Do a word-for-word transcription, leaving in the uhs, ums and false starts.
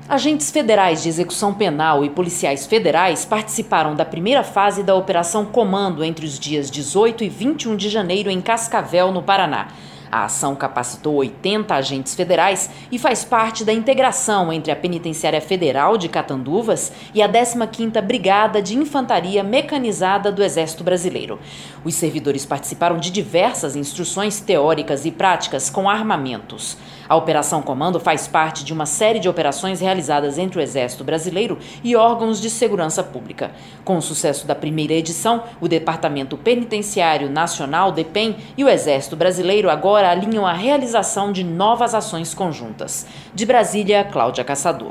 Agentes federais de execução penal e policiais federais participaram da primeira fase da Operação Comando entre os dias dezoito e vinte e um de janeiro em Cascavel, no Paraná. A ação capacitou oitenta agentes federais e faz parte da integração entre a Penitenciária Federal de Catanduvas e a décima quinta Brigada de Infantaria Mecanizada do Exército Brasileiro. Os servidores participaram de diversas instruções teóricas e práticas com armamentos. A Operação Comando faz parte de uma série de operações realizadas entre o Exército Brasileiro e órgãos de segurança pública. Com o sucesso da primeira edição, o Departamento Penitenciário Nacional, DEPEN, e o Exército Brasileiro agora alinham a realização de novas ações conjuntas. De Brasília, Cláudia Caçador.